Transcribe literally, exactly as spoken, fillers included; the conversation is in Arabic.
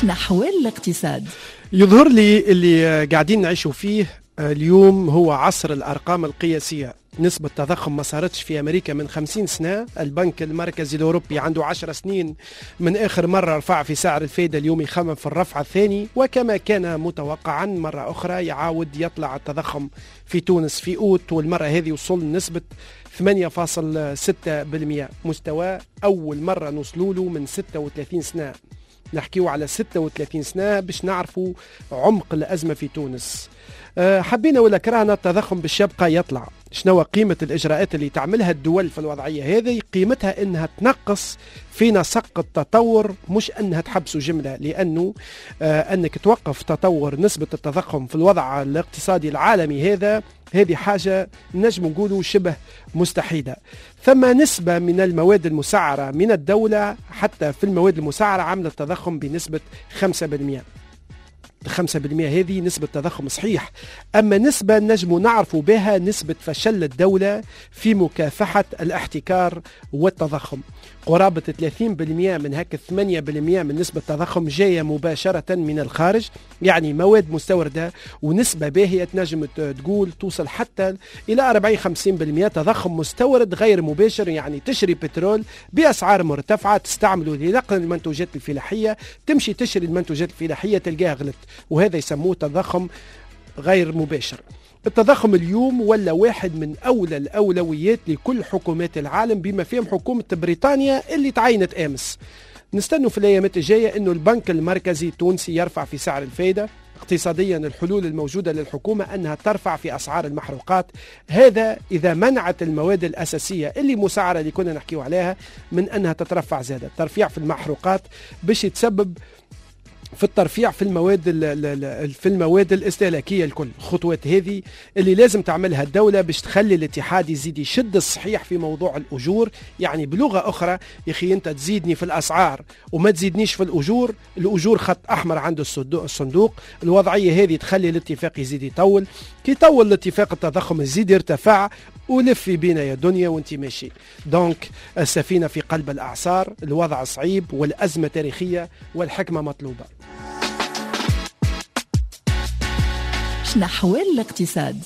نحو الاقتصاد. يظهر لي اللي قاعدين نعيشوا فيه اليوم هو عصر الأرقام القياسية. نسبة تضخم ما صارتش في أمريكا من خمسين سنة. البنك المركزي الأوروبي عنده عشر سنين من آخر مرة رفع في سعر الفائدة، اليوم يخمم في الرفع الثاني، وكما كان متوقعا مرة أخرى يعاود يطلع التضخم في تونس في أوت، والمرة هذه وصل نسبة ثمانية فاصلة ستة بالمئة، مستوى أول مرة نوصلوا له من ستة وثلاثين سنة. نحكيو على ستة وثلاثين سنة باش نعرفوا عمق الأزمة في تونس. حبينا ولا كرهنا التضخم باش يبقى يطلع. شنو قيمة الإجراءات اللي تعملها الدول في الوضعية هذه؟ قيمتها إنها تنقص في نسق التطور، مش أنها تحبسه جملة، لأنه آه أنك توقف تطور نسبة التضخم في الوضع الاقتصادي العالمي هذا، هذه حاجة نجم نقوله شبه مستحيلة. ثم نسبة من المواد المسعرة من الدولة، حتى في المواد المسعرة عمل التضخم بنسبة خمسة بالمئة. خمسة بالمئة هذه نسبة تضخم صحيح، أما نسبة نجم نعرفوا بها نسبة فشل الدولة في مكافحة الاحتكار والتضخم. قرابة ثلاثين بالمئة من هكا ثمانية بالمئة من نسبة التضخم جاية مباشرة من الخارج، يعني مواد مستوردة، ونسبة باهية تنجم تقول توصل حتى إلى أربعين خمسين بالمئة تضخم مستورد غير مباشر، يعني تشري بترول بأسعار مرتفعة تستعمله لنقل المنتوجات الفلاحية، تمشي تشري المنتوجات الفلاحية تلقاها غلت، وهذا يسموه تضخم غير مباشر. التضخم اليوم ولا واحد من أولى الأولويات لكل حكومات العالم، بما فيهم حكومة بريطانيا اللي تعينت أمس. نستنوا في الأيامات الجاية أنه البنك المركزي التونسي يرفع في سعر الفائدة. اقتصاديا الحلول الموجودة للحكومة أنها ترفع في أسعار المحروقات، هذا إذا منعت المواد الأساسية اللي مسعرة اللي كنا نحكيو عليها من أنها تترفع زادة. الترفيع في المحروقات باش يتسبب في الترفيع في المواد في المواد الاستهلاكيه الكل. الخطوات هذه اللي لازم تعملها الدوله باش تخلي الاتحاد يزيد يشد الصحيح في موضوع الاجور، يعني بلغه اخرى يا اخي انت تزيدني في الاسعار وما تزيدنيش في الاجور، الاجور خط احمر عند الصندوق. الوضعيه هذه تخلي الاتفاق يزيد يطول، كي يطول الاتفاق التضخم يزيد يرتفع، ولفي بينا يا دنيا وانت ماشي. دونك السفينه في قلب الاعصار، الوضع صعيب والازمه تاريخيه والحكمه مطلوبه. نحو الاقتصاد.